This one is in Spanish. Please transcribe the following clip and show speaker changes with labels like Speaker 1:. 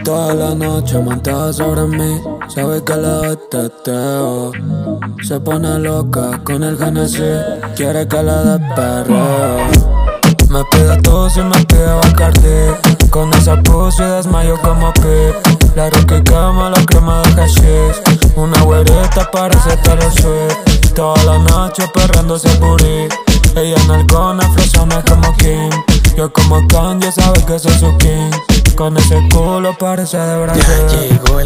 Speaker 1: Toda la noche montada sobre mí, sabe que le doy teteo. Se pone loca con el Genesis, quiere que le dé perreo. Me pide tú si me pide Bacardi, con esa pussy desmayo como Pi. La rica y quema la crema de hashish, una güerita parece Taylor Swift. Toda la noche perreando ese booty, ella en algona flexona como Kim. Yo como Kanye sabe que soy su king, con ese culo parece de Brasil.
Speaker 2: Ya llegó